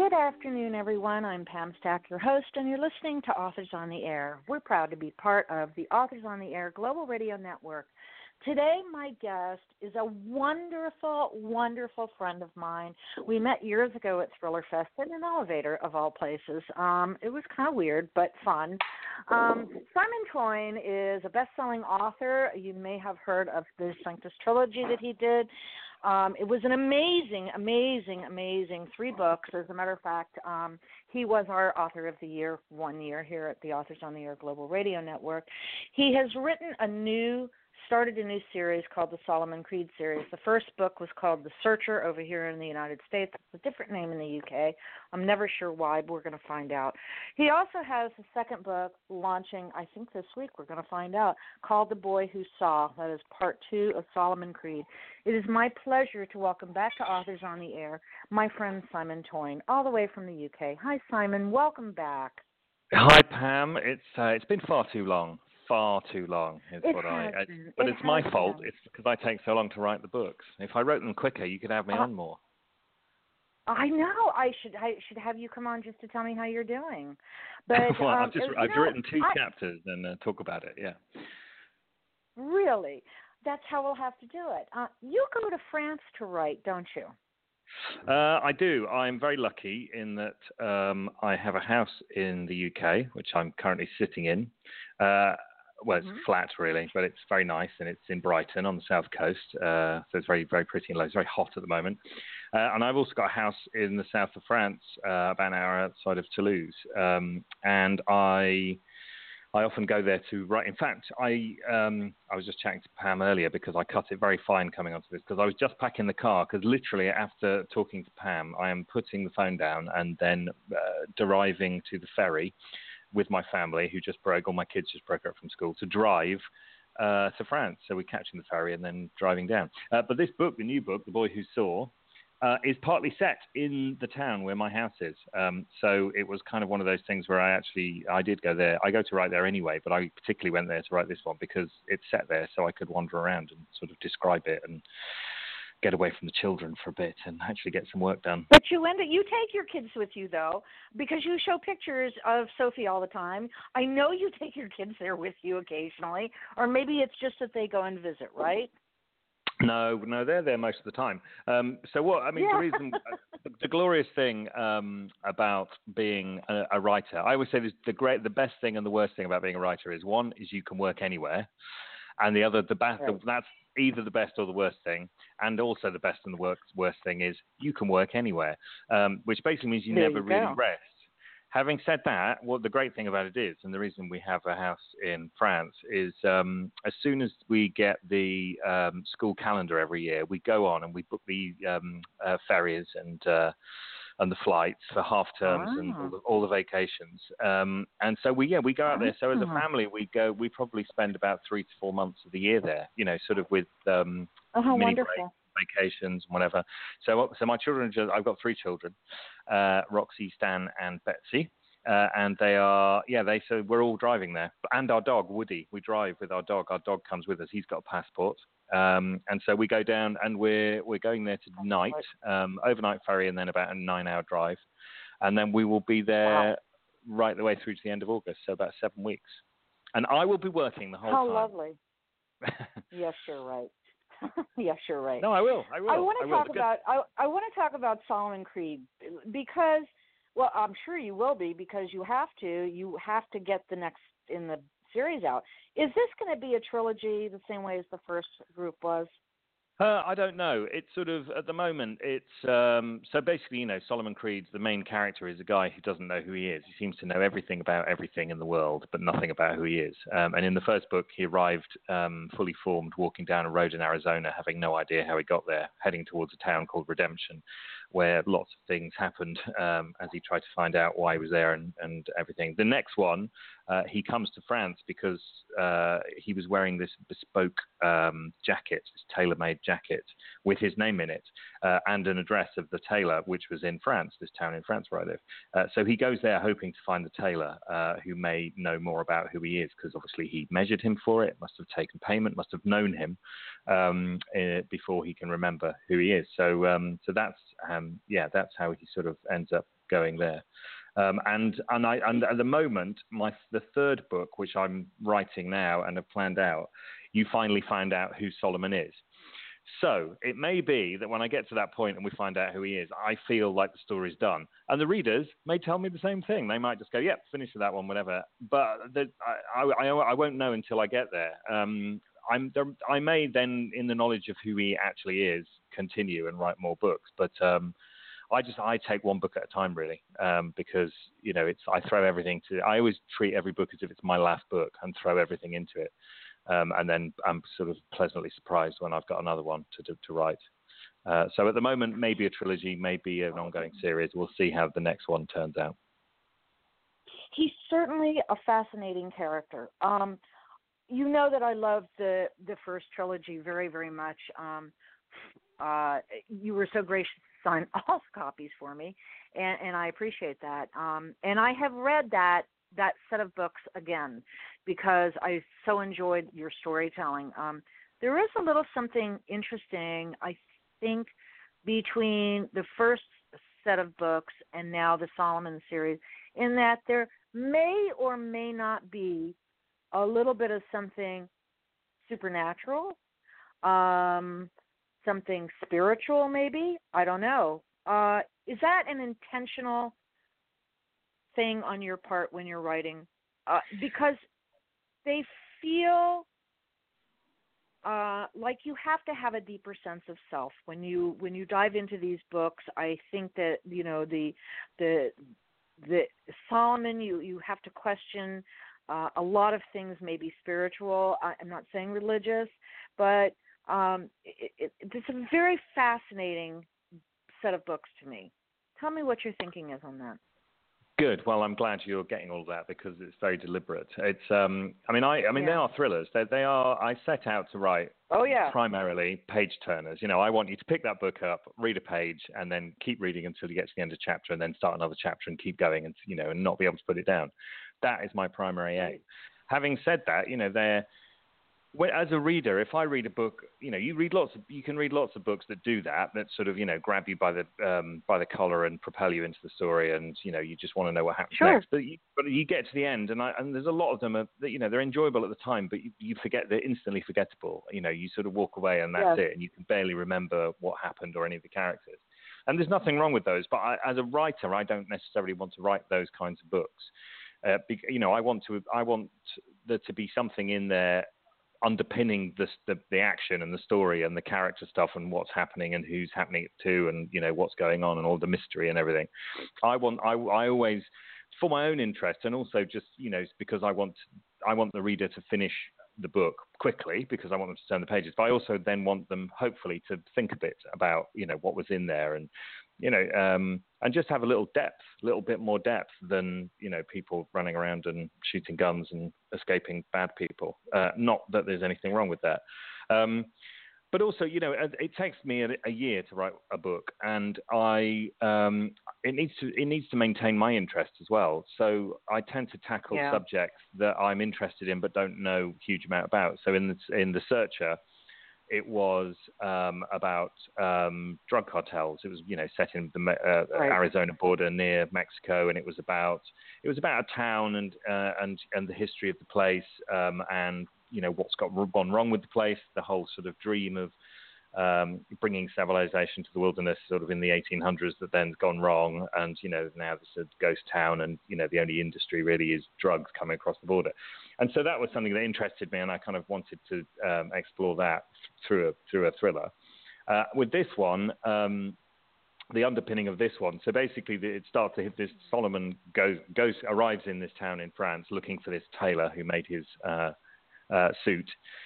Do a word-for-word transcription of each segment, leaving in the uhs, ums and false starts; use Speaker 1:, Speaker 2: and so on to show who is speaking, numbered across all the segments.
Speaker 1: Good afternoon, everyone. I'm Pam Stack, your host, and you're listening to Authors on the Air. We're proud to be part of the Authors on the Air Global Radio Network. Today, my guest is a wonderful, wonderful friend of mine. We met years ago at Thriller Fest in an elevator, of all places. Um, it was kind of weird, but fun. Um, Simon Toyne is a best-selling author. You may have heard of the Sanctus trilogy that he did. Um, it was an amazing, amazing, amazing three books. As a matter of fact, um, he was our Author of the Year one year here at the Authors on the Air Global Radio Network. He has written a new, started a new series called the Solomon Creed series. The first book was called The Searcher over here in the United States. It's a different name in the U K. I'm never sure why, but we're going to find out. He also has a second book launching, I think this week, we're going to find out, called The Boy Who Saw. That is part two of Solomon Creed. It is my pleasure to welcome back to Authors on the Air my friend Simon Toyne, all the way from the U K. Hi, Simon. Welcome back.
Speaker 2: Hi, Pam. It's uh, it's been far too long. Far too long is
Speaker 1: it
Speaker 2: what I. I
Speaker 1: been.
Speaker 2: but
Speaker 1: it
Speaker 2: it's my fault.
Speaker 1: Been.
Speaker 2: It's because I take so long to write the books. If I wrote them quicker, you could have me
Speaker 1: uh,
Speaker 2: on more.
Speaker 1: I know. I should. I should have you come on just to tell me how you're doing. But
Speaker 2: well,
Speaker 1: um,
Speaker 2: I've just I've know, written two I, chapters and uh, talk about it. Yeah.
Speaker 1: Really, that's how we'll have to do it. Uh, you go to France to write, don't you?
Speaker 2: Uh, I do. I'm very lucky in that um, I have a house in the U K, which I'm currently sitting in. Uh, well, it's
Speaker 1: mm-hmm.
Speaker 2: flat, really, but it's very nice, and it's in Brighton on the south coast, uh, so it's very, very pretty and low. It's very hot at the moment. Uh, and I've also got a house in the south of France, uh, about an hour outside of Toulouse, um, and I... I often go there to write. In fact, I um, I was just chatting to Pam earlier because I cut it very fine coming onto this because I was just packing the car because literally after talking to Pam, I am putting the phone down and then uh, deriving to the ferry with my family who just broke, all my kids just broke up from school, to drive uh, to France. So we're catching the ferry and then driving down. Uh, but this book, the new book, The Boy Who Saw, Uh, is partly set in the town where my house is. Um, so it was kind of one of those things where I actually, I did go there. I go to write there anyway, but I particularly went there to write this one because it's set there so I could wander around and sort of describe it and get away from the children for a bit and actually get some work done.
Speaker 1: But you end it, you take your kids with you, though, because you show pictures of Sophie all the time. I know you take your kids there with you occasionally, or maybe it's just that they go and visit, right?
Speaker 2: No, no, they're there most of the time. Um, so what, I mean,
Speaker 1: yeah.
Speaker 2: the reason, the, the glorious thing um, about being a, a writer, I always say this, the great, the best thing and the worst thing about being a writer is one is you can work anywhere, and the other, the best,
Speaker 1: right.
Speaker 2: that's either the best or the worst thing, and also the best and the worst, worst thing is you can work anywhere, um, which basically means you
Speaker 1: there
Speaker 2: never
Speaker 1: you
Speaker 2: really
Speaker 1: go.
Speaker 2: rest. Having said that, what the great thing about it is, and the reason we have a house in France, is um, as soon as we get the um, school calendar every year, we go on and we book the um, uh, ferries and uh, and the flights for half terms
Speaker 1: ah.
Speaker 2: and all the, all the vacations. Um, and so we yeah we go out there. So as a family, we go. We probably spend about three to four months of the year there. You know, sort of with um,
Speaker 1: oh,
Speaker 2: mini
Speaker 1: wonderful.
Speaker 2: breaks, vacations, whatever. So, so my children are just, I've got three children, uh, Roxy, Stan, and Betsy. Uh, and they are, yeah, they, so we're all driving there. And our dog, Woody, we drive with our dog. Our dog comes with us. He's got a passport. Um, and so we go down and we're, we're going there tonight, um, overnight ferry, and then about a nine hour drive. And then we will be there wow. right the way through to the end of August. So about seven weeks. And I will be working the whole
Speaker 1: How
Speaker 2: time.
Speaker 1: How lovely. Yes, you're right. Yes, you're right.
Speaker 2: No, I will. I will.
Speaker 1: I want to
Speaker 2: I
Speaker 1: talk
Speaker 2: will.
Speaker 1: about. I, I want to talk about Solomon Creed because, well, I'm sure you will be because you have to. You have to get the next in the series out. Is this going to be a trilogy the same way as the first group was?
Speaker 2: Uh, I don't know. It's sort of, at the moment, it's, um, so basically, you know, Solomon Creed, the main character, is a guy who doesn't know who he is. He seems to know everything about everything in the world, but nothing about who he is. Um, and in the first book, he arrived um, fully formed, walking down a road in Arizona, having no idea how he got there, heading towards a town called Redemption, where lots of things happened um, as he tried to find out why he was there and, and everything. The next one, uh, he comes to France because uh, he was wearing this bespoke um, jacket, this tailor-made jacket, jacket with his name in it uh, and an address of the tailor, which was in France, this town in France where I live. Uh, so he goes there hoping to find the tailor uh, who may know more about who he is, because obviously he measured him for it, must have taken payment, must have known him um, uh, before he can remember who he is. So, um, so that's um, yeah, that's how he sort of ends up going there. Um, and and I and at the moment, my the third book, which I'm writing now and have planned out, you finally find out who Solomon is. So it may be that when I get to that point and we find out who he is, I feel like the story's done. And the readers may tell me the same thing. They might just go, "Yep, finish with that one, whatever." But the, I, I I won't know until I get there. Um, I'm there, I may then, in the knowledge of who he actually is, continue and write more books. But um, I just I take one book at a time, really, um, because you know it's I throw everything to. I always treat every book as if it's my last book and throw everything into it, um, and then I'm sort of pleasantly surprised when I've got another one to to, to write. Uh, so at the moment, maybe a trilogy, maybe an ongoing series. We'll see how the next one turns out.
Speaker 1: He's certainly a fascinating character. Um, you know that I loved the the first trilogy very, very much. Um, uh, you were so gracious to sign all copies for me, and, and I appreciate that. Um, and I have read that that set of books again because I so enjoyed your storytelling. Um, there is a little something interesting, I think, between the first set of books and now the Solomon series, in that there may or may not be a little bit of something supernatural, um, something spiritual maybe. I don't know. Uh, is that an intentional thing on your part when you're writing? Uh, because they feel uh, like you have to have a deeper sense of self when you when you dive into these books. I think that you know the the the Solomon, you you have to question uh, a lot of things, maybe spiritual. I, I'm not saying religious, but um, it, it, it's a very fascinating set of books to me. Tell me what your thinking is on that.
Speaker 2: Good. Well, I'm glad you're getting all of that because it's very deliberate. It's, um, I mean, I, I mean, yeah. They are thrillers. They, they are. I set out to write.
Speaker 1: Oh yeah.
Speaker 2: Primarily page turners. You know, I want you to pick that book up, read a page, and then keep reading until you get to the end of the chapter, and then start another chapter and keep going, and you know, and not be able to put it down. That is my primary aim. Having said that, you know, they're. Well, as a reader, if I read a book, you know, you read lots of, you can read lots of books that do that, that sort of, you know, grab you by the um, by the collar and propel you into the story, and you know, you just want to know what happens
Speaker 1: sure.
Speaker 2: next. But you, but you get to the end, and I, and there's a lot of them are, that, you know, they're enjoyable at the time, but you, you forget they're instantly forgettable. You know, you sort of walk away and that's
Speaker 1: yes.
Speaker 2: it, and you can barely remember what happened or any of the characters. And there's nothing wrong with those, but I, as a writer, I don't necessarily want to write those kinds of books. Uh, be, you know, I want to, I want there to be something in there underpinning the, the the action and the story and the character stuff and what's happening and who's happening it to and you know what's going on and all the mystery and everything. I want I, I always, for my own interest and also just you know because I want I want the reader to finish the book quickly because I want them to turn the pages, but I also then want them hopefully to think a bit about you know what was in there and you know um, and just have a little depth, a little bit more depth than you know people running around and shooting guns and escaping bad people. Uh, not that there's anything wrong with that. Um, But also, you know, it takes me a, a year to write a book, and I um, it needs to it needs to maintain my interest as well. So I tend to tackle
Speaker 1: yeah.
Speaker 2: subjects that I'm interested in but don't know a huge amount about. So in the in the Searcher, it was um, about um, drug cartels. It was you know set in the uh,
Speaker 1: right.
Speaker 2: Arizona border near Mexico, and it was about it was about a town and uh, and and the history of the place um, and. You know, what's got gone wrong with the place, the whole sort of dream of um, bringing civilization to the wilderness sort of in the eighteen hundreds that then's gone wrong. And, you know, now there's a ghost town and, you know, the only industry really is drugs coming across the border. And so that was something that interested me and I kind of wanted to um, explore that through a, through a thriller. Uh, with this one, um, the underpinning of this one, so basically it starts to hit this, Solomon goes, goes, arrives in this town in France looking for this tailor who made his uh, Uh, suit,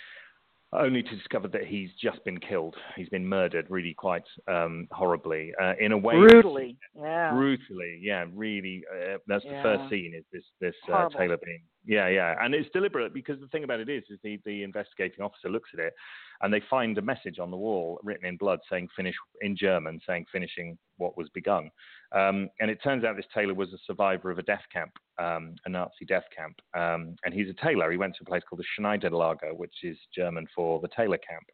Speaker 2: only to discover that he's just been killed. He's been murdered really quite um, horribly uh, in a way.
Speaker 1: Brutally. Yeah.
Speaker 2: brutally. Yeah, really. Uh, that's
Speaker 1: Yeah.
Speaker 2: the first scene is this this uh, tailor being. Yeah, yeah, and it's deliberate because the thing about it is, is the the investigating officer looks at it, and they find a message on the wall written in blood saying "finish" in German, saying "finishing what was begun." Um, and it turns out this tailor was a survivor of a death camp, um, a Nazi death camp, um, and he's a tailor. He went to a place called the Schneiderlager, which is German for the tailor camp.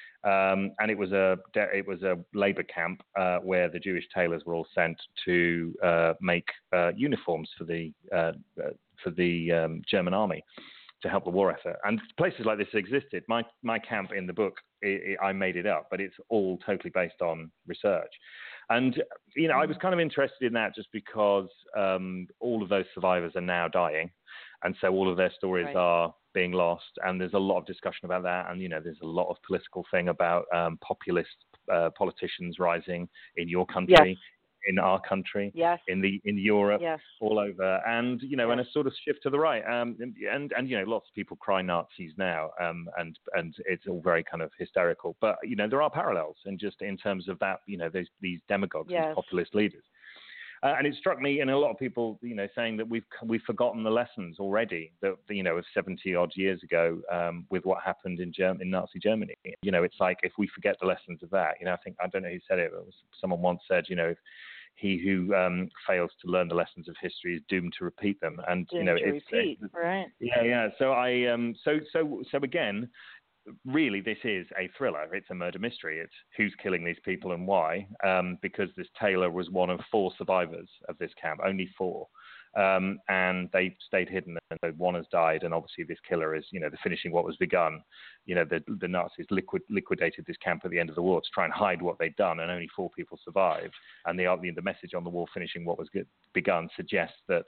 Speaker 2: Um, and it was a it was a labor camp uh, where the Jewish tailors were all sent to uh, make uh, uniforms for the uh, uh, for the um, German army to help the war effort. And places like this existed. My my camp in the book, it, it, I made it up, but it's all totally based on research. And you know, I was kind of interested in that just because um, all of those survivors are now dying, and so all of their stories
Speaker 1: Right.
Speaker 2: are being lost, and there's a lot of discussion about that, and you know, there's a lot of political thing about um, populist uh, politicians rising in your country,
Speaker 1: Yes.
Speaker 2: in our country,
Speaker 1: Yes.
Speaker 2: in the in Europe,
Speaker 1: Yes.
Speaker 2: all over, and you know,
Speaker 1: Yes.
Speaker 2: and a sort of shift to the right, um, and, and and you know, lots of people cry Nazis now, um, and and it's all very kind of hysterical, but you know, there are parallels, and just in terms of that, you know, there's these demagogues,
Speaker 1: Yes.
Speaker 2: these populist leaders. Uh, and it struck me, and a lot of people, you know, saying that we've we've forgotten the lessons already that you know of seventy odd years ago um, with what happened in Germ- in Nazi Germany. You know, it's like if we forget the lessons of that, you know, I think I don't know who said it, but it was, someone once said, you know, if he who um, fails to learn the lessons of history is doomed to repeat them. And
Speaker 1: Doomed
Speaker 2: you know,
Speaker 1: to
Speaker 2: it's
Speaker 1: repeat,
Speaker 2: uh,
Speaker 1: right?
Speaker 2: yeah, yeah. So I um, so so so again. Really, this is a thriller. It's a murder mystery. It's who's killing these people and why. Um, because this tailor was one of four survivors of this camp, only four, um, and they stayed hidden. And so one has died, and obviously this killer is, you know, the finishing what was begun. You know, the the Nazis liquid, liquidated this camp at the end of the war to try and hide what they'd done, and only four people survived. And the the message on the wall, finishing what was good, begun, suggests that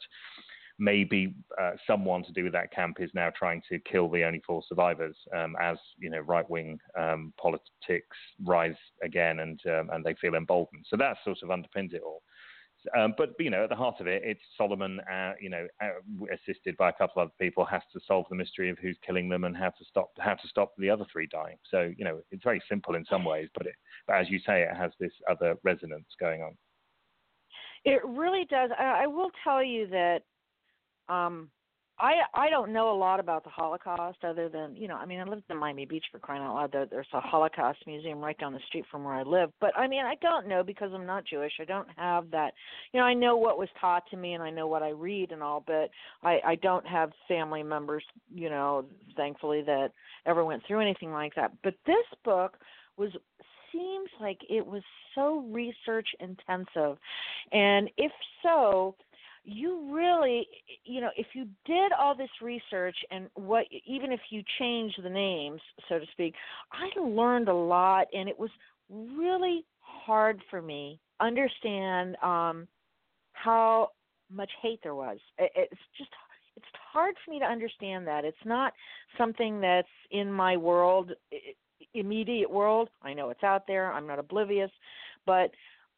Speaker 2: maybe uh, someone to do with that camp is now trying to kill the only four survivors, um, as you know, right-wing um, politics rise again, and um, and they feel emboldened. So that sort of underpins it all. Um, but you know, at the heart of it, it's Solomon, uh, you know, uh, assisted by a couple of other people, has to solve the mystery of who's killing them and how to stop how to stop the other three dying. So you know, it's very simple in some ways, but it, but as you say, it has this other resonance going on.
Speaker 1: It really does. I, I will tell you that. Um, I I don't know a lot about the Holocaust other than, you know, I mean, I lived in Miami Beach, for crying out loud. There, there's a Holocaust museum right down the street from where I live. But, I mean, I don't know because I'm not Jewish. I don't have that. You know, I know what was taught to me and I know what I read and all, but I, I don't have family members, you know, thankfully, that ever went through anything like that. But this book was seems like it was so research intensive. And if so, you really, you know, if you did all this research and what, even if you changed the names, so to speak, I learned a lot, and it was really hard for me to understand um, how much hate there was. It, it's just, it's hard for me to understand that. It's not something that's in my world, immediate world. I know it's out there. I'm not oblivious, but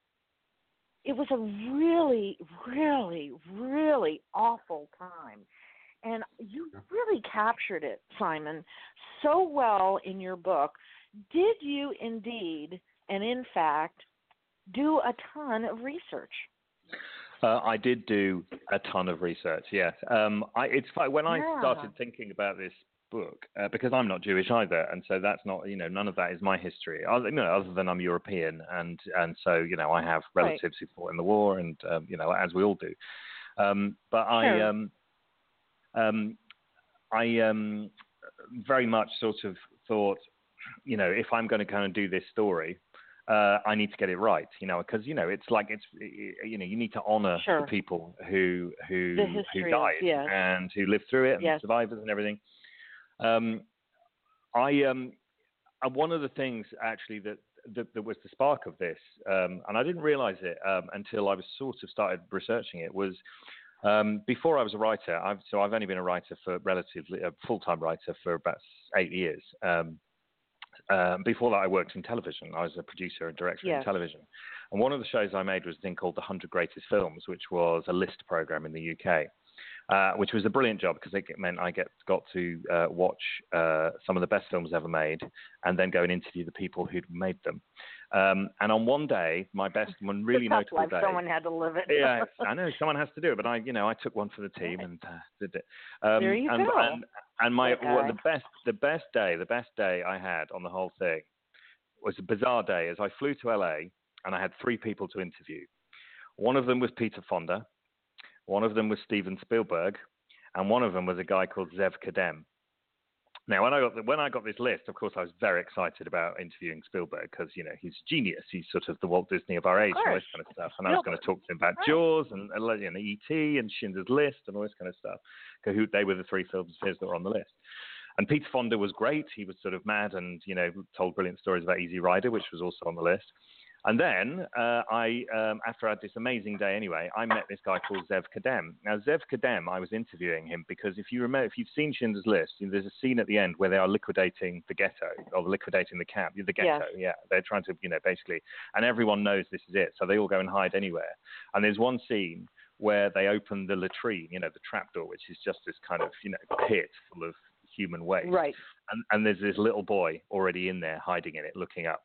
Speaker 1: it was a really, really, really awful time. And you really captured it, Simon, so well in your book. Did you indeed, and in fact, do a ton of research?
Speaker 2: Uh, I did do a ton of research, yes. Um, I, it's when I
Speaker 1: yeah.
Speaker 2: started thinking about this book, uh, because I'm not Jewish either, and so that's not, you know, none of that is my history, other, you know, other than I'm European, and and so, you know, I have relatives right. who fought in the war, and um, you know, as we all do. Um, but
Speaker 1: sure.
Speaker 2: I, um, um, I um, very much sort of thought, you know, if I'm going to kind of do this story, uh, I need to get it right, you know, because, you know, it's like it's, you know, you need to honor
Speaker 1: sure.
Speaker 2: the people who who who
Speaker 1: is,
Speaker 2: died
Speaker 1: yes.
Speaker 2: and who lived through it, and
Speaker 1: yes.
Speaker 2: the survivors and everything. Um, I um, one of the things actually that, that, that was the spark of this, um, and I didn't realize it um, until I was sort of started researching it, was um, before I was a writer. I've, so I've only been a writer for relatively a full-time writer for about eight years. Um, um, before that, I worked in television. I was a producer and director
Speaker 1: yes.
Speaker 2: in television, and one of the shows I made was a thing called The Hundred Greatest Films, which was a list program in the U K. Uh, which was a brilliant job because it meant I get got to uh, watch uh, some of the best films ever made, and then go and interview the people who'd made them. Um, and on one day, my best one really
Speaker 1: it's a tough
Speaker 2: notable
Speaker 1: life.
Speaker 2: day.
Speaker 1: Someone had to live it.
Speaker 2: Yeah, I know someone has to do it, but I, you know, I took one for the team and uh, did it. Um,
Speaker 1: there you
Speaker 2: and,
Speaker 1: go.
Speaker 2: And, and my
Speaker 1: okay.
Speaker 2: well, the best, the best day, the best day I had on the whole thing was a bizarre day. As I flew to L A and I had three people to interview. One of them was Peter Fonda, one of them was Steven Spielberg, and one of them was a guy called Zev Kadem. Now, when I got the, when I got this list, of course, I was very excited about interviewing Spielberg because, you know, he's a genius. He's sort of the Walt Disney of our age and all this kind of stuff. And I was going to talk to him about
Speaker 1: right.
Speaker 2: Jaws and, you know, E T and Schindler's List and all this kind of stuff. Because they were the three films of his that were on the list. And Peter Fonda was great. He was sort of mad and, you know, told brilliant stories about Easy Rider, which was also on the list. And then uh, I, um, after I had this amazing day anyway, I met this guy called Zev Kadem. Now, Zev Kadem, I was interviewing him because if you remember, if you've seen Schindler's List, you know, there's a scene at the end where they are liquidating the ghetto, or liquidating the camp, the ghetto,
Speaker 1: yes.
Speaker 2: yeah. They're trying to, you know, basically, and everyone knows this is it, so they all go and hide anywhere. And there's one scene where they open the latrine, you know, the trapdoor, which is just this kind of, you know, pit full of human waste.
Speaker 1: Right.
Speaker 2: And, and there's this little boy already in there hiding in it, looking up.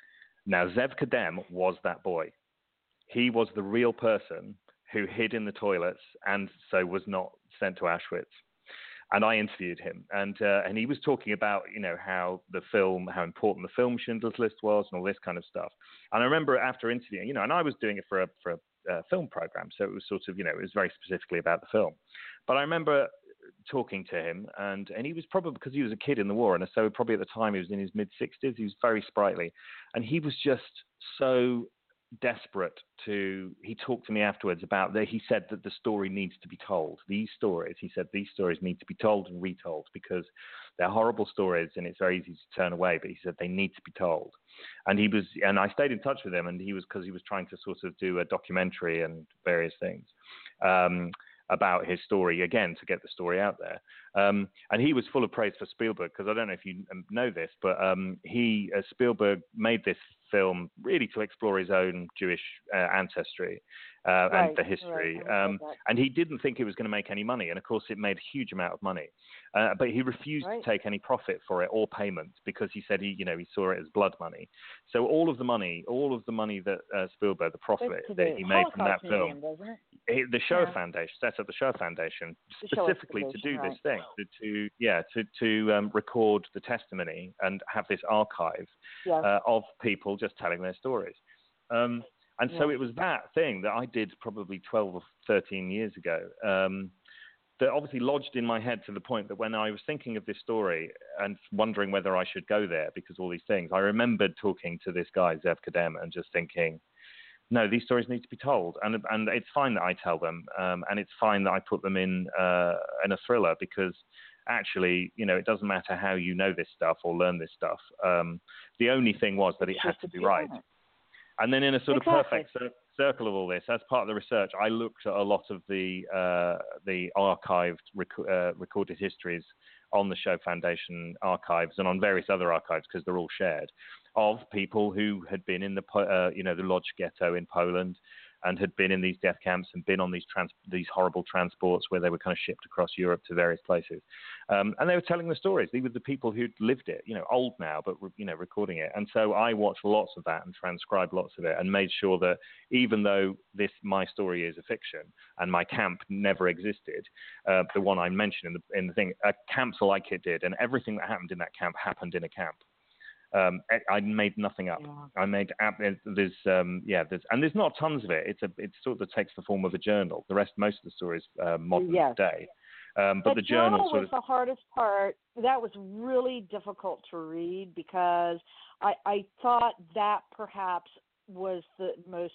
Speaker 2: Now, Zev Kadem was that boy. He was the real person who hid in the toilets and so was not sent to Auschwitz. And I interviewed him, and uh, and he was talking about, you know, how the film, how important the film Schindler's List was, and all this kind of stuff. And I remember after interviewing, you know, and I was doing it for a for a uh, film program, so it was sort of, you know, it was very specifically about the film. But I remember talking to him, and, and he was probably, because he was a kid in the war, and so probably at the time he was in his mid-sixties, he was very sprightly, and he was just so desperate to, he talked to me afterwards about that. He said that the story needs to be told. These stories, he said, these stories need to be told and retold because they're horrible stories and it's very easy to turn away, but he said they need to be told. And he was, and I stayed in touch with him, and he was, because he was trying to sort of do a documentary and various things. Um, about his story, again, to get the story out there. Um, and he was full of praise for Spielberg, because I don't know if you know this, but um, he, uh, Spielberg made this film really to explore his own Jewish uh, ancestry uh,
Speaker 1: right,
Speaker 2: and the history.
Speaker 1: Right.
Speaker 2: Um, and he didn't think it was going to make any money. And of course, it made a huge amount of money. Uh, but he refused
Speaker 1: right.
Speaker 2: to take any profit for it or payment because he said he, you know, he saw it as blood money. So all of the money, all of the money that uh, Spielberg, the profit that he made from that
Speaker 1: Museum,
Speaker 2: film,
Speaker 1: doesn't it?
Speaker 2: he, the Show
Speaker 1: yeah.
Speaker 2: Foundation set up the Show Foundation
Speaker 1: the
Speaker 2: specifically
Speaker 1: Show
Speaker 2: to do
Speaker 1: right.
Speaker 2: this thing, to, to yeah, to to um, record the testimony and have this archive
Speaker 1: yeah.
Speaker 2: uh, of people just telling their stories. Um, and
Speaker 1: yeah.
Speaker 2: so it was that thing that I did probably twelve or thirteen years ago. Um, that obviously lodged in my head to the point that when I was thinking of this story and wondering whether I should go there because all these things, I remembered talking to this guy, Zev Kadem, and just thinking, no, these stories need to be told. And and it's fine that I tell them, um, and it's fine that I put them in, uh, in a thriller because actually, you know, it doesn't matter how you know this stuff or learn this stuff. Um, the only thing was that it had to be right. And then in a sort
Speaker 1: exactly.
Speaker 2: of perfect cir- circle of all this, as part of the research, I looked at a lot of the uh, the archived rec- uh, recorded histories on the Show Foundation archives and on various other archives because they're all shared, of people who had been in the uh, you know the Lodz ghetto in Poland and had been in these death camps and been on these trans- these horrible transports where they were kind of shipped across Europe to various places. Um, and they were telling the stories. These were the people who'd lived it, you know, old now, but, you know, recording it. And so I watched lots of that and transcribed lots of it and made sure that even though this, my story is a fiction and my camp never existed, uh, the one I mentioned in the, in the thing, uh, camps like it did, and everything that happened in that camp happened in a camp. Um, I made nothing up. Yeah. I made there's um, yeah there's and there's not tons of it. It's a it sort of takes the form of a journal. The rest, most of the stories, uh, modern
Speaker 1: yes.
Speaker 2: today. Um, but
Speaker 1: the,
Speaker 2: the journal,
Speaker 1: journal
Speaker 2: sort
Speaker 1: was
Speaker 2: of
Speaker 1: the hardest part. That was really difficult to read because I I thought that perhaps was the most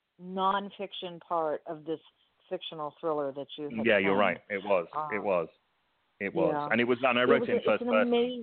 Speaker 1: nonfiction part of this fictional thriller that you had.
Speaker 2: Yeah,
Speaker 1: found.
Speaker 2: you're right. It was.
Speaker 1: Um,
Speaker 2: it was. It was.
Speaker 1: Yeah.
Speaker 2: And it was. And I wrote it,
Speaker 1: it
Speaker 2: in first person.
Speaker 1: Amazing,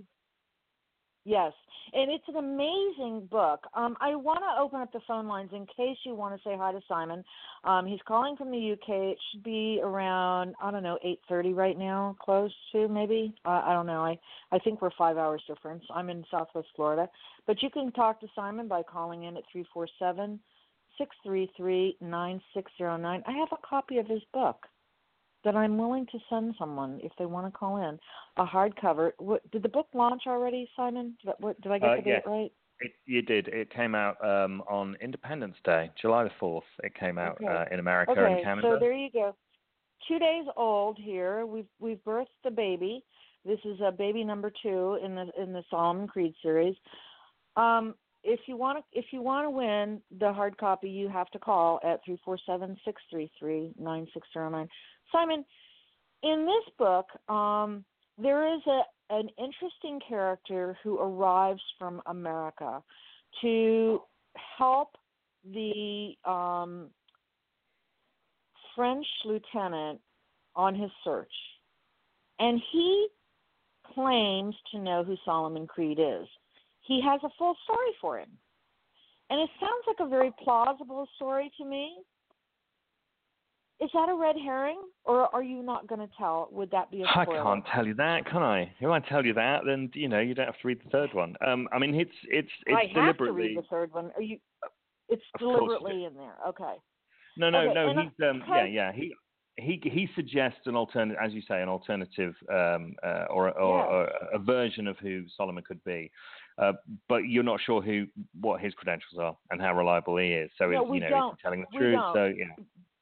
Speaker 1: yes, and it's an amazing book. Um, I want to open up the phone lines in case you want to say hi to Simon. Um, he's calling from the U K. It should be around, I don't know, eight thirty right now, close to maybe. Uh, I don't know. I, I think we're five hours difference. I'm in Southwest Florida. But you can talk to Simon by calling in at three four seven, six three three, nine six zero nine. I have a copy of his book that I'm willing to send someone if they want to call in, a hardcover. What, did the book launch already, Simon? Did, what, did I get
Speaker 2: uh,
Speaker 1: the date
Speaker 2: yes.
Speaker 1: right?
Speaker 2: It, you did. It came out um, on Independence Day, July the fourth. It came out
Speaker 1: Okay.
Speaker 2: uh, in America and
Speaker 1: Okay, so
Speaker 2: Canada.
Speaker 1: there you go. Two days old here. We've we've birthed the baby. This is a baby number two in the in the Solomon Creed series. Um, if you want to if you want to win the hard copy, you have to call at three four seven, six three three, nine six zero nine. Simon, in this book, um, there is a an interesting character who arrives from America to help the um, French lieutenant on his search. And he claims to know who Solomon Creed is. He has a full story for him. And it sounds like a very plausible story to me. Is that a red herring, or are you not going to tell? Would that be a spoiler?
Speaker 2: I can't tell you that, can I? If I tell you that, then you know you don't have to read the third one. Um, I mean, it's it's it's
Speaker 1: I have to
Speaker 2: deliberately.
Speaker 1: read the third one. Are you? It's
Speaker 2: Of course you
Speaker 1: deliberately
Speaker 2: do.
Speaker 1: in there. Okay.
Speaker 2: No, no,
Speaker 1: Okay.
Speaker 2: no.
Speaker 1: And
Speaker 2: He's um, yeah,
Speaker 1: because,
Speaker 2: yeah. He he he suggests an alternative, as you say, an alternative um, uh, or, or,
Speaker 1: yes.
Speaker 2: or a version of who Solomon could be, uh, but you're not sure who what his credentials are and how reliable he is. So
Speaker 1: No,
Speaker 2: is
Speaker 1: we
Speaker 2: you know
Speaker 1: don't.
Speaker 2: is he telling the
Speaker 1: We
Speaker 2: truth?
Speaker 1: don't.
Speaker 2: So yeah.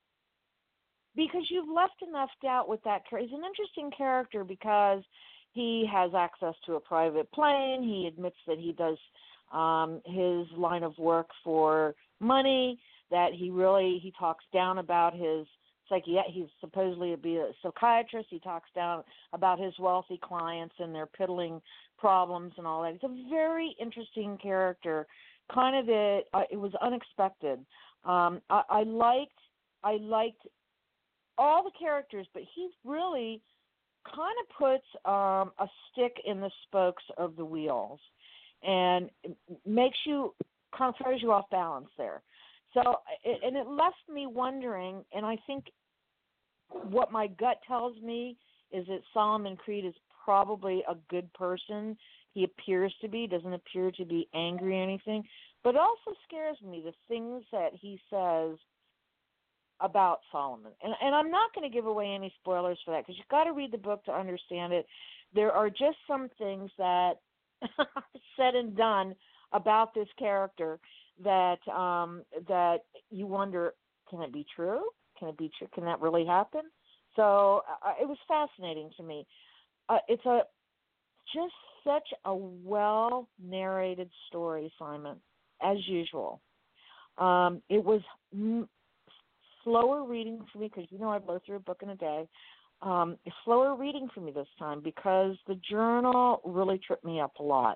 Speaker 1: Because you've left enough doubt with that character. He's an interesting character because he has access to a private plane. He admits that he does um, his line of work for money, that he really, he talks down about his psychiatrist. He's supposedly to be a psychiatrist. He talks down about his wealthy clients and their piddling problems and all that. He's a very interesting character. Kind of the, uh, it was unexpected. Um, I, I liked, I liked all the characters, but he really kind of puts um, a stick in the spokes of the wheels and makes you, kind of throws you off balance there. So, and it left me wondering, and I think what my gut tells me is that Solomon Creed is probably a good person. He appears to be, doesn't appear to be angry or anything, but it also scares me, the things that he says about Solomon. And, and I'm not going to give away any spoilers for that because you've got to read the book to understand it. There are just some things that said and done about this character that um, that you wonder, can it be true? Can it be true? Can that really happen? So uh, it was fascinating to me. Uh, it's a just such a well narrated story, Simon, as usual. Um, it was m- slower reading for me because, you know, I blow through a book in a day. Um, slower reading for me this time because the journal really tripped me up a lot.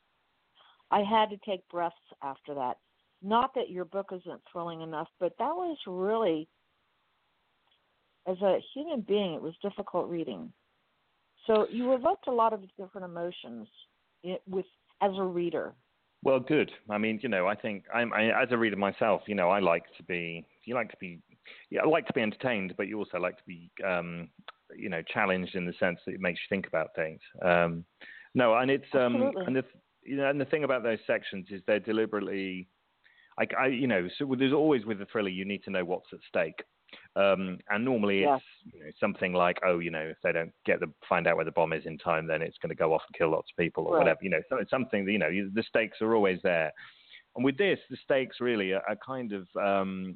Speaker 1: I had to take breaths after that. Not that your book isn't thrilling enough, but that was really, as a human being, it was difficult reading. So you evoked a lot of different emotions with as a reader.
Speaker 2: Well, good. I mean, you know, I think I'm I, as a reader myself. You know, I like to be. You like to be. Yeah, I like to be entertained, but you also like to be, um, you know, challenged in the sense that it makes you think about things. Um, no, and it's um, and the you know, and the thing about those sections is they're deliberately. I, I you know, so there's always with the thriller you need to know what's at stake. Um, and normally
Speaker 1: yes.
Speaker 2: it's you know, something like, oh, you know, if they don't get the find out where the bomb is in time, then it's going to go off and kill lots of people or
Speaker 1: right.
Speaker 2: whatever. You know, so it's something that, you know, the stakes are always there. And with this, the stakes really are, are kind of um,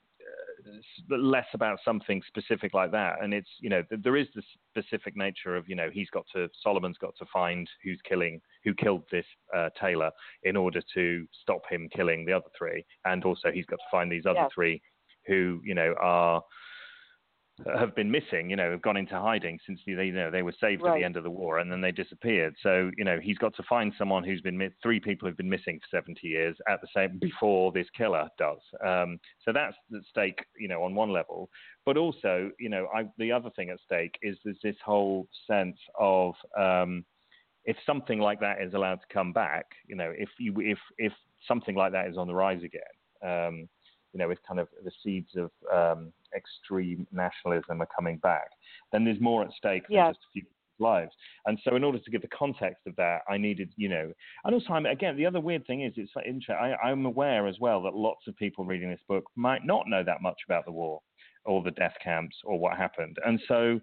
Speaker 2: uh, less about something specific like that. And it's, you know, th- there is the specific nature of, you know, he's got to, Solomon's got to find who's killing, who killed this uh, tailor in order to stop him killing the other three. And also he's got to find these other
Speaker 1: yes.
Speaker 2: three who, you know, are have been missing, you know, have gone into hiding since they, you know, they were saved
Speaker 1: right.
Speaker 2: at the end of the war and then they disappeared. So, you know, he's got to find someone who's been mi- three people who've been missing for seventy years at the same before this killer does. Um, so that's the stake, you know, on one level. But also, you know, I, the other thing at stake is there's this whole sense of um, if something like that is allowed to come back, you know, if you if if something like that is on the rise again. Um, you know, with kind of the seeds of um, extreme nationalism are coming back, then there's more at stake than
Speaker 1: yes.
Speaker 2: just a few lives. And so in order to give the context of that, I needed, you know, and also, I'm, again, the other weird thing is, it's interesting, I, I'm aware as well that lots of people reading this book might not know that much about the war or the death camps or what happened. And so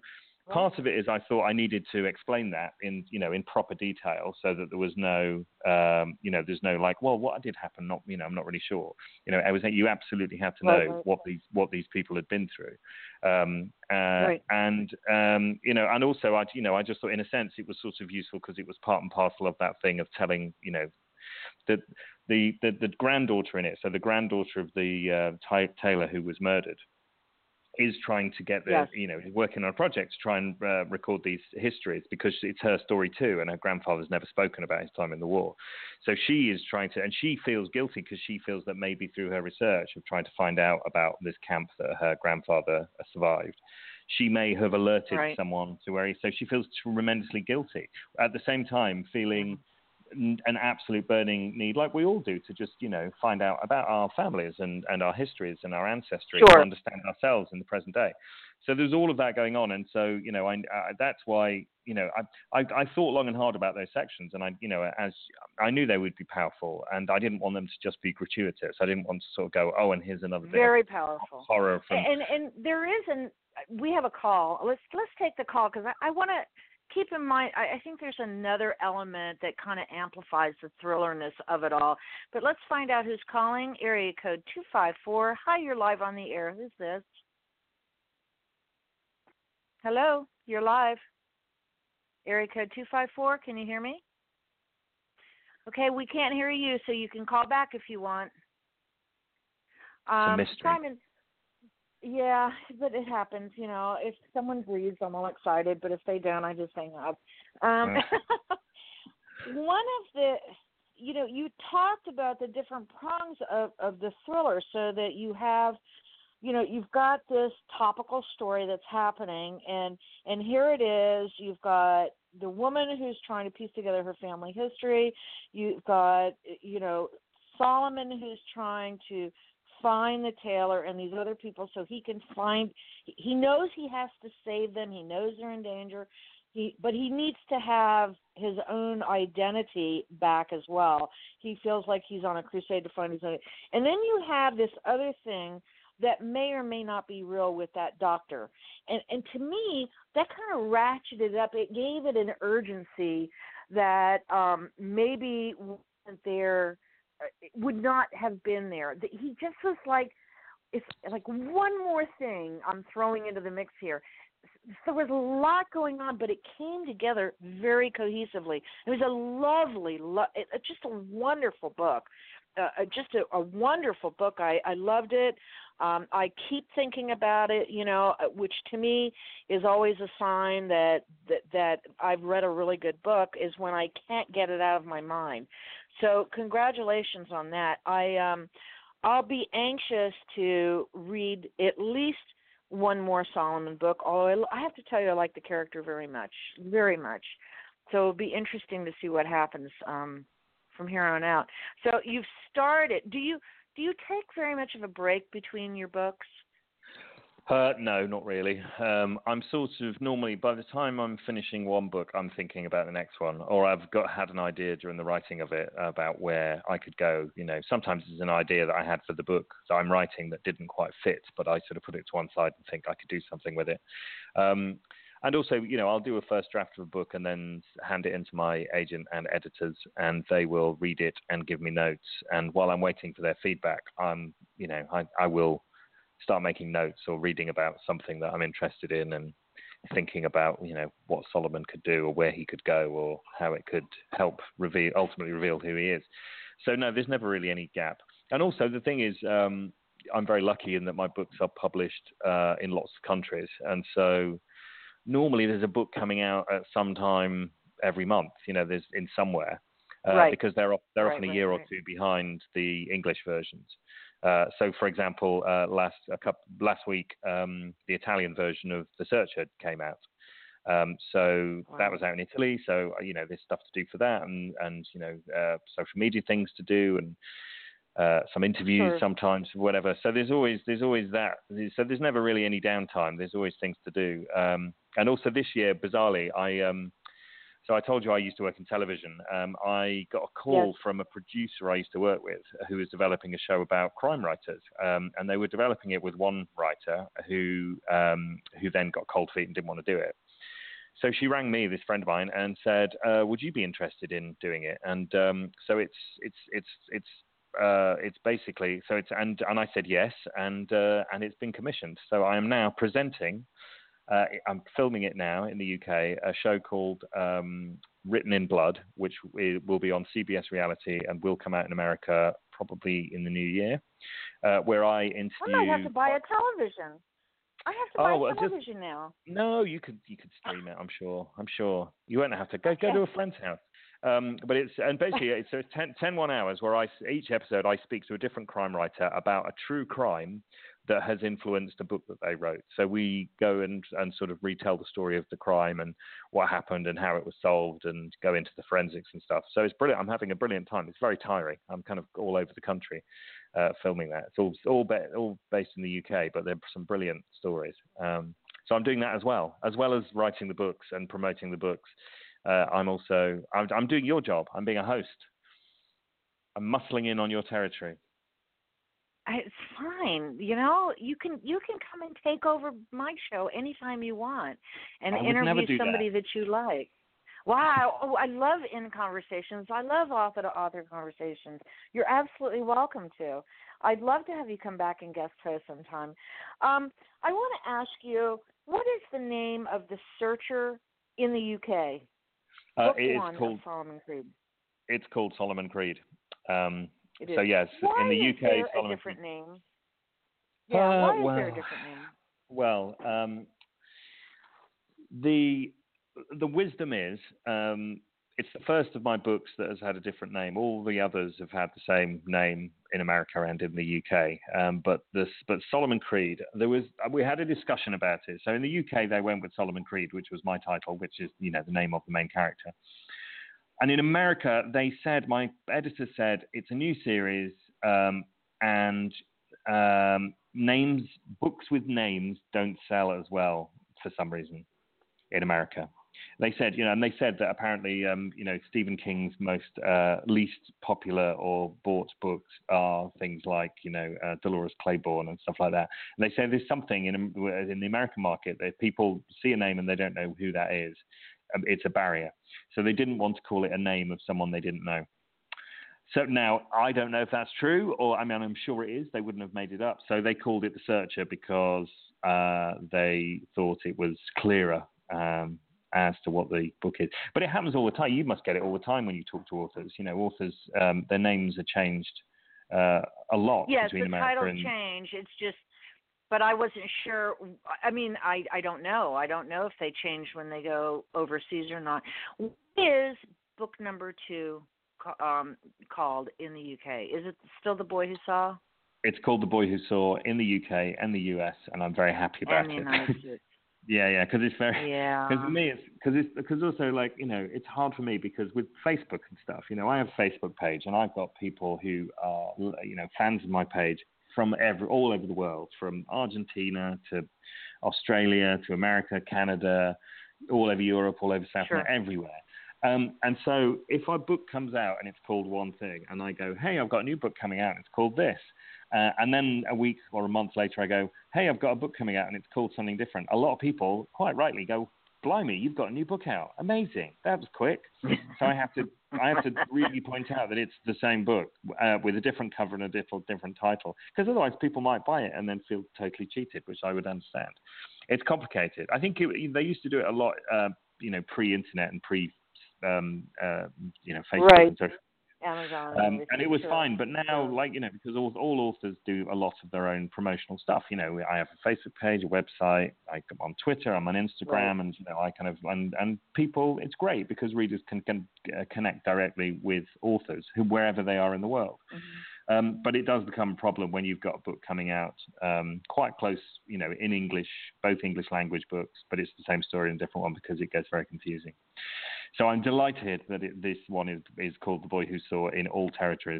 Speaker 2: part of it is I thought I needed to explain that in, you know, in proper detail so that there was no, um, you know, there's no like, well, what did happen? Not, you know, I'm not really sure. You know, I was you absolutely have to know
Speaker 1: Right, right.
Speaker 2: what these what these people had been through, um, uh,
Speaker 1: Right.
Speaker 2: and um, you know, and also I, you know, I just thought in a sense it was sort of useful because it was part and parcel of that thing of telling, you know, the the the, the granddaughter in it. So the granddaughter of the uh, Ty- Taylor who was murdered is trying to get the,
Speaker 1: Yes.
Speaker 2: you know, working on a project to try and uh, record these histories because it's her story too, and her grandfather's never spoken about his time in the war. So she is trying to, and she feels guilty because she feels that maybe through her research of trying to find out about this camp that her grandfather survived, she may have alerted
Speaker 1: Right.
Speaker 2: someone to where he, so she feels tremendously guilty. At the same time, feeling an absolute burning need, like we all do, to just, you know, find out about our families and, and our histories and our ancestry,
Speaker 1: Sure.
Speaker 2: to understand ourselves in the present day. So there's all of that going on, and so, you know, I, I that's why, you know, I, I I thought long and hard about those sections, and I, you know, as I knew they would be powerful, and I didn't want them to just be gratuitous. I didn't want to sort of go, oh, and here's another thing
Speaker 1: Very
Speaker 2: of
Speaker 1: powerful.
Speaker 2: horror from.
Speaker 1: And and there is an we have a call. Let's let's take the call because I, I want to keep in mind. I, I think there's another element that kind of amplifies the thrillerness of it all. But let's find out who's calling. Area code two five four. Hi, you're live on the air. Who's this? Hello, you're live. Area code two five four. Can you hear me? Okay, we can't hear you, so you can call back if you want. Um,
Speaker 2: it's a mystery.
Speaker 1: Simon, yeah, but it happens, you know. If someone breathes, I'm all excited, but if they don't, I just hang up. Um, one of the, you know, you talked about the different prongs of, of the thriller so that you have, you know, you've got this topical story that's happening, and, and here it is. You've got the woman who's trying to piece together her family history. You've got, you know, Solomon who's trying to find the Taylor and these other people so he can find, he knows he has to save them. He knows they're in danger. He, but he needs to have his own identity back as well. He feels like he's on a crusade to find his own. And then you have this other thing that may or may not be real with that doctor. And and to me, that kind of ratcheted up. It gave it an urgency that um, maybe wasn't there, would not have been there. He just was like, it's like one more thing I'm throwing into the mix here. There was a lot going on, but it came together very cohesively. It was a lovely, lo- it, just a wonderful book. Uh, just a, a wonderful book. I, I loved it. Um, I keep thinking about it, you know, which to me is always a sign that, that that I've read a really good book, is when I can't get it out of my mind. So congratulations on that. I um, I'll be anxious to read at least one more Solomon book. Although I have to tell you, I like the character very much, very much. So it'll be interesting to see what happens um, from here on out. So you've started. Do you do you take very much of a break between your books?
Speaker 2: Uh, no, not really. Um, I'm sort of normally, by the time I'm finishing one book, I'm thinking about the next one, or I've got had an idea during the writing of it about where I could go. You know, sometimes it's an idea that I had for the book that I'm writing that didn't quite fit, but I sort of put it to one side and think I could do something with it. Um, and also, you know, I'll do a first draft of a book and then hand it into my agent and editors, and they will read it and give me notes. And while I'm waiting for their feedback, I'm, you know, I, I will start making notes or reading about something that I'm interested in and thinking about, you know, what Solomon could do or where he could go or how it could help reveal, ultimately reveal who he is. So no, there's never really any gap. And also the thing is, um, I'm very lucky in that my books are published uh, in lots of countries. And so normally there's a book coming out at some time every month, you know, there's in somewhere. Uh,
Speaker 1: right.
Speaker 2: Because they're they're
Speaker 1: right,
Speaker 2: often a
Speaker 1: right,
Speaker 2: year
Speaker 1: right.
Speaker 2: or two behind the English versions. Uh, so, for example, uh, last a couple, last week, um, the Italian version of The Searcher came out. Um, so
Speaker 1: Wow.
Speaker 2: that was out in Italy. So you know, there's stuff to do for that, and and you know, uh, social media things to do, and uh, some interviews
Speaker 1: Sure.
Speaker 2: sometimes, whatever. So there's always there's always that. So there's never really any downtime. There's always things to do. Um, and also this year, bizarrely, I. Um, So I told you I used to work in television. Um, I got a call
Speaker 1: Yes.
Speaker 2: from a producer I used to work with who was developing a show about crime writers. Um, and they were developing it with one writer who um, who then got cold feet and didn't want to do it. so she rang me, this friend of mine, and said, uh, "Would you be interested in doing it?" And um, so it's it's it's it's uh, it's basically so it's and and I said yes, and uh, and it's been commissioned. So I am now presenting. Uh, I'm filming it now in the U K. A show called um, Written in Blood, which will be on C B S Reality and will come out in America probably in the new year, uh, where I interview.
Speaker 1: I might have to buy a television. I have to buy
Speaker 2: oh, well,
Speaker 1: a television
Speaker 2: just,
Speaker 1: now.
Speaker 2: No, you could you could stream it. I'm sure. I'm sure you won't have to go go to a friend's house. Um, but it's and basically it's so it's ten, ten one hours where I each episode I speak to a different crime writer about a true crime that has influenced a book that they wrote. So we go and and sort of retell the story of the crime and what happened and how it was solved and go into the forensics and stuff. So it's brilliant. I'm having a brilliant time. It's very tiring. I'm kind of all over the country uh, filming that. It's all all, be, all based in the U K, but there are some brilliant stories. Um, so I'm doing that as well, as well as writing the books and promoting the books. Uh, I'm also I'm, I'm doing your job. I'm being a host. I'm muscling in on your territory.
Speaker 1: It's fine. You know, you can you can come and take over my show anytime you want and interview somebody that. that you like. Wow. Oh, I love in conversations. I love author to author conversations. You're absolutely welcome to. I'd love to have you come back and guest host sometime. Um, I want to ask you, what is the name of the searcher in the U K?
Speaker 2: Uh,
Speaker 1: Book
Speaker 2: it's
Speaker 1: one
Speaker 2: called
Speaker 1: of Solomon Creed.
Speaker 2: It's called Solomon Creed. Um,
Speaker 1: It is.
Speaker 2: so yes,
Speaker 1: why
Speaker 2: in the U K,
Speaker 1: is there
Speaker 2: Solomon
Speaker 1: a different
Speaker 2: Creed.
Speaker 1: name? Yeah,
Speaker 2: uh,
Speaker 1: why is
Speaker 2: well,
Speaker 1: there a different name?
Speaker 2: Well, um, the the wisdom is um, it's the first of my books that has had a different name. All the others have had the same name in America and in the U K. Um, but this, but Solomon Creed, there was we had a discussion about it. So in the U K, they went with Solomon Creed, which was my title, which is you know the name of the main character. And in America, they said, my editor said, it's a new series, um, and um, names, books with names don't sell as well for some reason in America. They said, you know, and they said that apparently, um, you know, Stephen King's most uh, least popular or bought books are things like, you know, uh, Dolores Claiborne and stuff like that. And they say there's something in in the American market that people see a name and they don't know who that is. Um, it's a barrier. So they didn't want to call it a name of someone they didn't know. So now, I don't know if that's true, or I mean, I'm sure it is. They wouldn't have made it up. So they called it The Searcher because uh, they thought it was clearer um, as to what the book is. But it happens all the time. You must get it all the time when you talk to authors. You know, authors, um, their names are changed uh, a lot
Speaker 1: yes,
Speaker 2: between
Speaker 1: the
Speaker 2: America
Speaker 1: title
Speaker 2: and... change.
Speaker 1: It's just... But I wasn't sure. I mean, I, I don't know. I don't know if they change when they go overseas or not. What is book number two um, called in the U K? Is it still The Boy Who Saw?
Speaker 2: It's called The Boy Who Saw in the U K and the U S, and I'm very happy about
Speaker 1: and the
Speaker 2: it.
Speaker 1: United States.
Speaker 2: yeah, yeah, because it's very...
Speaker 1: Yeah.
Speaker 2: Because for me, it's because it's because also like you know it's hard for me because with Facebook and stuff, you know, I have a Facebook page and I've got people who are you know fans of my page from every, all over the world, from Argentina to Australia to America, Canada, all over Europe, all over South
Speaker 1: sure.
Speaker 2: America, everywhere. Um, and so if a book comes out and it's called one thing, and I go, hey, I've got a new book coming out and it's called this. Uh, and then a week or a month later, I go, hey, I've got a book coming out and it's called something different. A lot of people, quite rightly, go, blimey, you've got a new book out. Amazing. That was quick. So I have to I have to really point out that it's the same book uh, with a different cover and a different, different title. Because otherwise people might buy it and then feel totally cheated, which I would understand. It's complicated. I think it, they used to do it a lot, uh, you know, pre-internet and pre, um, uh, you know, Facebook
Speaker 1: right.
Speaker 2: and social.
Speaker 1: Amazon.
Speaker 2: Um, and it was
Speaker 1: sure.
Speaker 2: fine, but now,
Speaker 1: sure.
Speaker 2: like, you know, because all, all authors do a lot of their own promotional stuff. You know, I have a Facebook page, a website, I'm on Twitter, I'm on Instagram, right. and, you know, I kind of, and, and people, it's great because readers can, can uh, connect directly with authors who, wherever they are in the world. Mm-hmm. Um, but it does become a problem when you've got a book coming out um, quite close, you know, in English, both English language books, but it's the same story in a different one because it gets very confusing. So I'm delighted that it, this one is, is called The Boy Who Saw in all territories.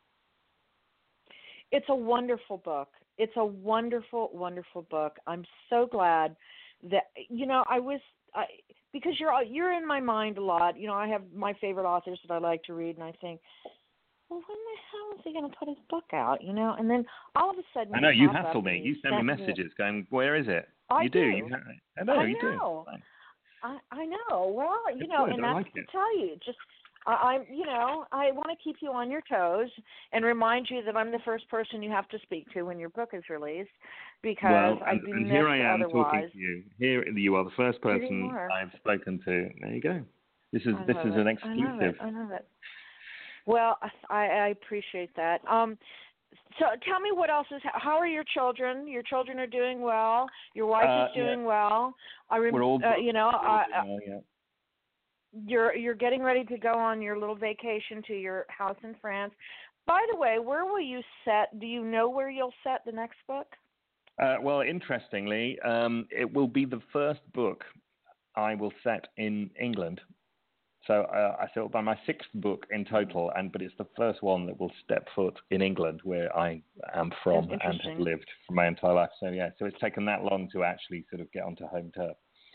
Speaker 1: It's a wonderful book. It's a wonderful, wonderful book. I'm so glad that, you know, I was, I, because you're you're in my mind a lot. You know, I have my favorite authors that I like to read, and I think, well, when the hell is he going to put his book out, you know? And then all of a sudden,
Speaker 2: I know, you hassle me. You send me messages going, where is it?
Speaker 1: I
Speaker 2: you
Speaker 1: do.
Speaker 2: do. You, I know,
Speaker 1: I
Speaker 2: you
Speaker 1: know.
Speaker 2: do.
Speaker 1: I, I know. Well, you
Speaker 2: It's
Speaker 1: know,
Speaker 2: good.
Speaker 1: and
Speaker 2: I
Speaker 1: that's
Speaker 2: like
Speaker 1: to
Speaker 2: it.
Speaker 1: tell you. Just, I, I'm, you know, I want to keep you on your toes and remind you that I'm the first person you have to speak to when your book is released, because
Speaker 2: Well, and,
Speaker 1: I'd be
Speaker 2: and here
Speaker 1: missed
Speaker 2: I am talking
Speaker 1: otherwise.
Speaker 2: to you. Here you are, the first
Speaker 1: Here you
Speaker 2: person
Speaker 1: are.
Speaker 2: I've spoken to. There you go. This is
Speaker 1: I
Speaker 2: this
Speaker 1: love
Speaker 2: is
Speaker 1: it.
Speaker 2: an
Speaker 1: I love
Speaker 2: exclusive.
Speaker 1: it. I love it. Well, I, I appreciate that. Um, so tell me what else is. How are your children? Your children are doing well. Your wife
Speaker 2: Uh,
Speaker 1: is
Speaker 2: yeah,
Speaker 1: doing well. I rem-
Speaker 2: we're all,
Speaker 1: uh, you know,
Speaker 2: we're all
Speaker 1: I,
Speaker 2: doing well, yeah.
Speaker 1: you're you're getting ready to go on your little vacation to your house in France. By the way, where will you set? Do you know where you'll set the next book?
Speaker 2: Uh, well, interestingly, um, it will be the first book I will set in England. So uh, I thought by my sixth book in total, and but it's the first one that will step foot in England, where I am from and have
Speaker 1: Interesting.
Speaker 2: lived for my entire life. So yeah, so it's taken that long to actually sort of get onto home turf.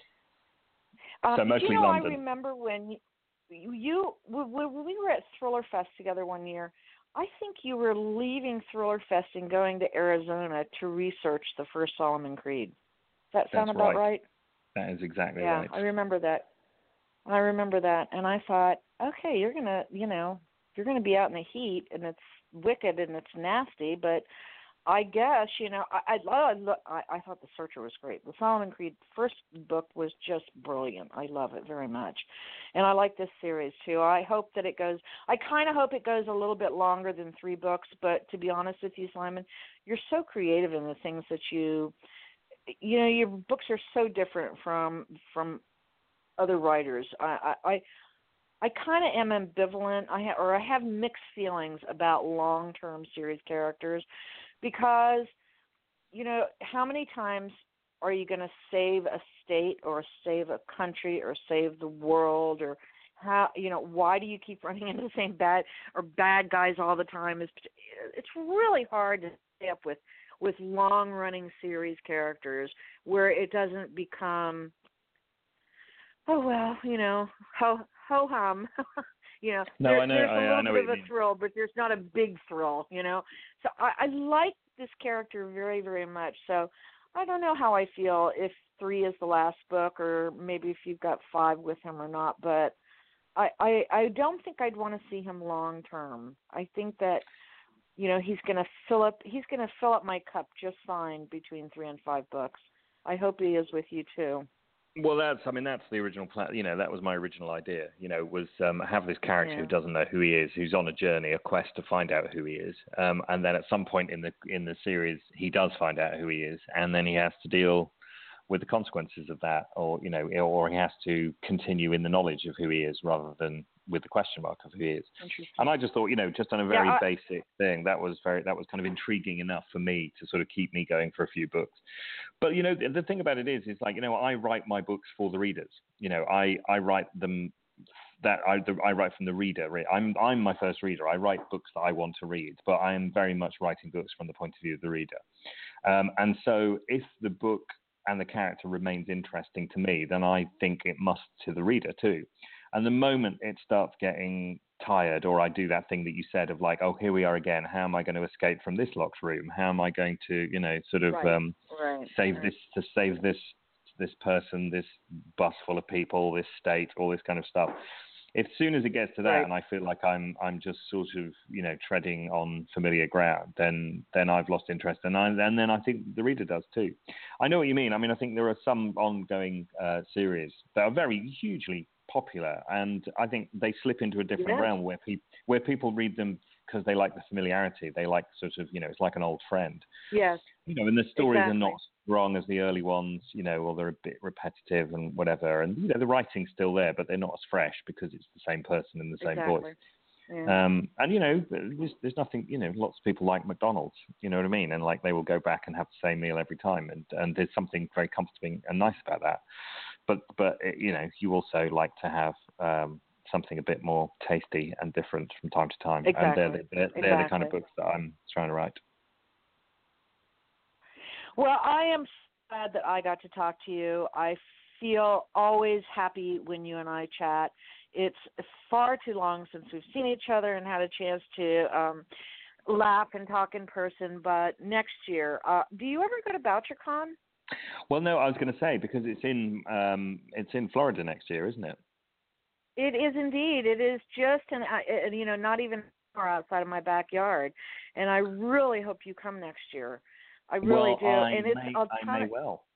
Speaker 1: Um,
Speaker 2: So mostly
Speaker 1: you know,
Speaker 2: London.
Speaker 1: I remember when you, you when we were at Thriller Fest together one year. I think you were leaving Thriller Fest and going to Arizona to research the first Solomon Creed. Does that sound
Speaker 2: That's
Speaker 1: about
Speaker 2: right.
Speaker 1: right?
Speaker 2: That is exactly
Speaker 1: Yeah,
Speaker 2: right.
Speaker 1: I remember that. I remember that, and I thought, okay, you're gonna, you know, you're gonna be out in the heat, and it's wicked and it's nasty, but I guess, you know, I I, I, I thought The Searcher was great. The Solomon Creed first book was just brilliant. I love it very much, and I like this series too. I hope that it goes. I kind of hope it goes a little bit longer than three books. But to be honest with you, Simon, you're so creative in the things that you, you know, your books are so different from from other writers. I I. I I kind of am ambivalent, I ha- or I have mixed feelings about long-term series characters, because, you know, how many times are you going to save a state or save a country or save the world, or how, you know, why do you keep running into the same bad or bad guys all the time? It's, it's really hard to stay up with with long-running series characters where it doesn't become, oh, well, you know, ho ho hum. you know,
Speaker 2: No,
Speaker 1: there,
Speaker 2: I know,
Speaker 1: there's a
Speaker 2: I,
Speaker 1: little
Speaker 2: I know
Speaker 1: bit
Speaker 2: what
Speaker 1: of
Speaker 2: you
Speaker 1: a
Speaker 2: mean.
Speaker 1: thrill, but there's not a big thrill, you know. So I, I like this character very, very much. So I don't know how I feel if three is the last book, or maybe if you've got five with him or not. But I, I, I don't think I'd want to see him long term. I think that, you know, he's going to fill up. He's going to fill up my cup just fine between three and five books. I hope he is with you too.
Speaker 2: Well, that's, I mean, that's the original plan. You know, that was my original idea, you know, was um, have this character
Speaker 1: Yeah.
Speaker 2: who doesn't know who he is, who's on a journey, a quest to find out who he is. Um, and then at some point in the in the series, he does find out who he is. And then he has to deal with the consequences of that, or, you know, or he has to continue in the knowledge of who he is rather than with the question mark of who he is. And I just thought, you know, just on a very
Speaker 1: yeah, I,
Speaker 2: basic thing, that was very, that was kind of intriguing enough for me to sort of keep me going for a few books. But, you know, the, the thing about it is, is like, you know, I write my books for the readers. You know, I, I write them that I, the, I write from the reader. I'm, I'm my first reader. I write books that I want to read, but I am very much writing books from the point of view of the reader. Um, and so if the book and the character remains interesting to me, then I think it must to the reader too. And the moment it starts getting tired, or I do that thing that you said of like, oh, here we are again. How am I going to escape from this locked room? How am I going to, you know, sort of
Speaker 1: right,
Speaker 2: um,
Speaker 1: right,
Speaker 2: save
Speaker 1: right.
Speaker 2: this, to save this, this person, this bus full of people, this state, all this kind of stuff. As soon as it gets to that,
Speaker 1: Right.
Speaker 2: and I feel like I'm, I'm just sort of, you know, treading on familiar ground, then, then I've lost interest, and I, and then I think the reader does too. I know what you mean. I mean, I think there are some ongoing uh, series that are very hugely popular, and I think they slip into a different
Speaker 1: Yeah.
Speaker 2: realm where people where people read them because they like the familiarity. They like sort of, you know, it's like an old friend.
Speaker 1: Yes.
Speaker 2: You know, and the stories
Speaker 1: Exactly.
Speaker 2: are not strong as the early ones, you know, or they're a bit repetitive and whatever. And, you know, the writing's still there, but they're not as fresh because it's the same person and the same
Speaker 1: Exactly.
Speaker 2: voice.
Speaker 1: Yeah.
Speaker 2: Um, and, you know, there's, there's nothing, you know, lots of people like McDonald's, you know what I mean? And like they will go back and have the same meal every time. And, and there's something very comforting and nice about that. But, but it, you know, you also like to have um, something a bit more tasty and different from time to time.
Speaker 1: Exactly.
Speaker 2: And they're, the, they're,
Speaker 1: exactly.
Speaker 2: they're the kind of books that I'm trying to write.
Speaker 1: Well, I am glad that I got to talk to you. I feel always happy when you and I chat. It's far too long since we've seen each other and had a chance to um, laugh and talk in person. But next year, uh, do you ever go to BoucherCon?
Speaker 2: Well, no, I was going to say because it's in um, it's in Florida next year, isn't it?
Speaker 1: It is indeed. It is just an, uh, you know, not even far outside of my backyard, and I really hope you come next year. I really
Speaker 2: well,
Speaker 1: do.
Speaker 2: I
Speaker 1: And it's
Speaker 2: may,
Speaker 1: a
Speaker 2: I
Speaker 1: ton
Speaker 2: may
Speaker 1: of,
Speaker 2: well.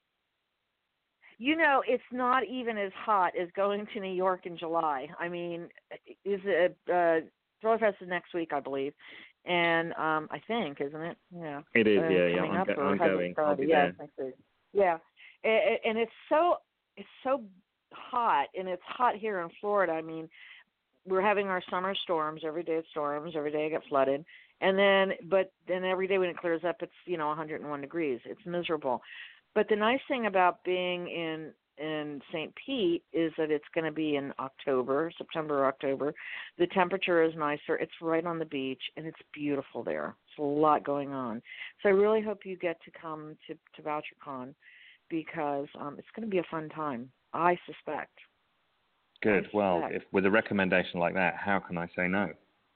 Speaker 1: you know, it's not even as hot as going to New York in July. I mean, is it uh, Thriller Fest is next week, I believe, and um, I think, isn't it? Yeah,
Speaker 2: It is,
Speaker 1: uh,
Speaker 2: yeah, yeah.
Speaker 1: coming
Speaker 2: I'm,
Speaker 1: up
Speaker 2: go-
Speaker 1: or
Speaker 2: I'm
Speaker 1: has it
Speaker 2: going. I'll
Speaker 1: started?
Speaker 2: be
Speaker 1: Yeah,
Speaker 2: there.
Speaker 1: it's next week. Yeah, and, and it's so it's so hot, and it's hot here in Florida. I mean, we're having our summer storms every day. It's storms every day. I get flooded, and then but then every day when it clears up, it's you know one hundred one degrees. It's miserable. But the nice thing about being in in Saint Pete is that it's going to be in October, September, October. The temperature is nicer. It's right on the beach, and it's beautiful there. There's a lot going on. So I really hope you get to come to to VoucherCon because um, it's going to be a fun time. I suspect.
Speaker 2: Good.
Speaker 1: I
Speaker 2: Well,
Speaker 1: suspect.
Speaker 2: if with a recommendation like that, how can I say no?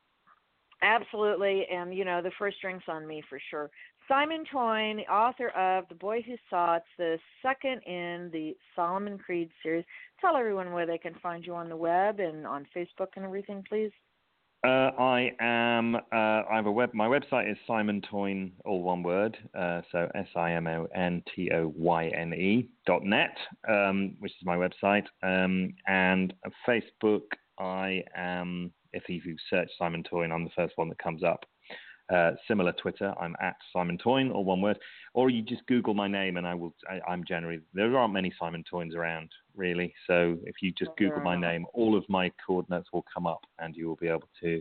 Speaker 1: Absolutely, and you know the first drink's on me for sure. Simon Toyne, the author of The Boy Who Saw. It's the second in the Solomon Creed series. Tell everyone where they can find you on the web and on Facebook and everything, please.
Speaker 2: Uh, I am. Uh, I have a web. My website is Simon Toyne, all one word. Uh, so S I M O N T O Y N E dot net, um, which is my website. Um, and Facebook, I am. If you search Simon Toyne, I'm the first one that comes up. Uh, similar Twitter, I'm at Simon Toyne, all one word. Or you just Google my name, and I will. I, I'm generally there aren't many Simon Toynes around, really. So if you just Google my name, all of my coordinates will come up, and you will be able to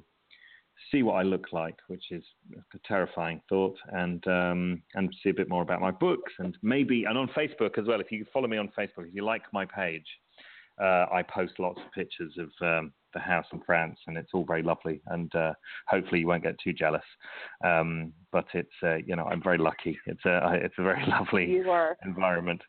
Speaker 2: see what I look like, which is a terrifying thought, and um, and see a bit more about my books, and maybe and on Facebook as well. If you follow me on Facebook, if you like my page, uh, I post lots of pictures of um, the house in France, and it's all very lovely. And uh, hopefully you won't get too jealous. Um, but it's uh, you know I'm very lucky. It's a it's a very lovely
Speaker 1: You are.
Speaker 2: environment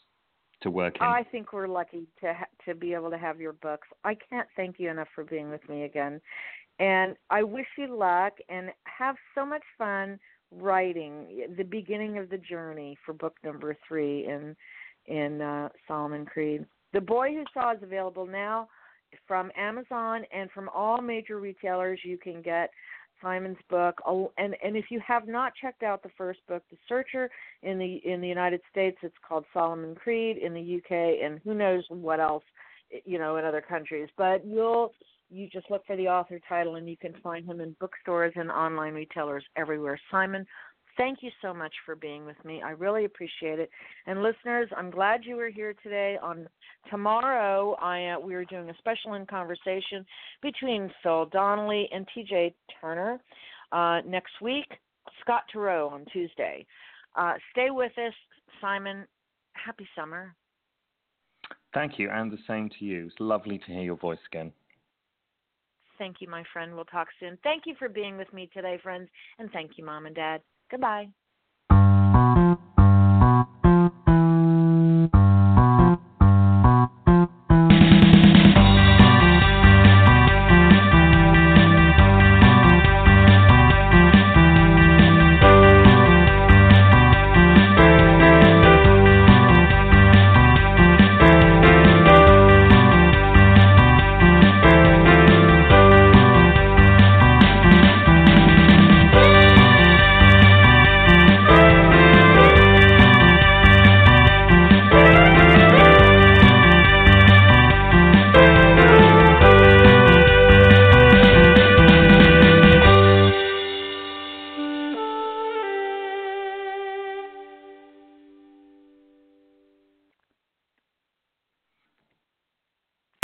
Speaker 2: to work in.
Speaker 1: I think we're lucky to ha- to be able to have your books. I can't thank you enough for being with me again, and I wish you luck and have so much fun writing the beginning of the journey for book number three in in uh, Solomon Creed. The Boy Who Saw is available now from Amazon and from all major retailers. You can get Simon's book, and and if you have not checked out the first book, The Searcher, in the in the United States, it's called Solomon Creed. In the U K, and who knows what else, you know, in other countries. But you'll you just look for the author title, and you can find him in bookstores and online retailers everywhere. Simon, thank you so much for being with me. I really appreciate it. And listeners, I'm glad you were here today. On tomorrow, I uh, we are doing a special in conversation between Phil Donnelly and T J Turner. Uh, next week, Scott Turow on Tuesday. Uh, stay with us, Simon. Happy summer.
Speaker 2: Thank you, and the same to you. It's lovely to hear your voice again.
Speaker 1: Thank you, my friend. We'll talk soon. Thank you for being with me today, friends, and thank you, Mom and Dad. Goodbye.